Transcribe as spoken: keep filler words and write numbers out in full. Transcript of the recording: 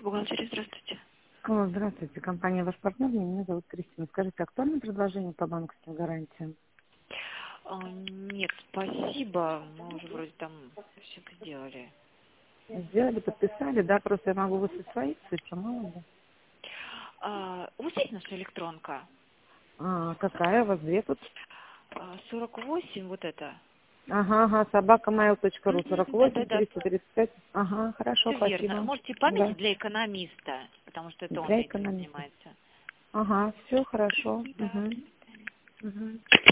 бухгалтерия, здравствуйте. Алло, здравствуйте, компания «Ваш партнер», меня зовут Кристина. Скажите, актуальное предложение по банковским гарантиям? А, нет, спасибо. Мы уже вроде там все это сделали. Сделали, подписали, да, просто я могу выслать свои цифры, мало ли. А, у вас есть наша электронка? А, какая у вас две тут? А, сорок восемь, вот это. Ага, ага, собака mail точка ру, сорок Мгм, восемь, Да-да-да, триста тридцать пять. Ага, хорошо, все верно. спасибо. Можете Да, пометить для экономиста, потому что это он для этим экономики. занимается. Ага, все хорошо. Да, Угу. до свидания. Угу.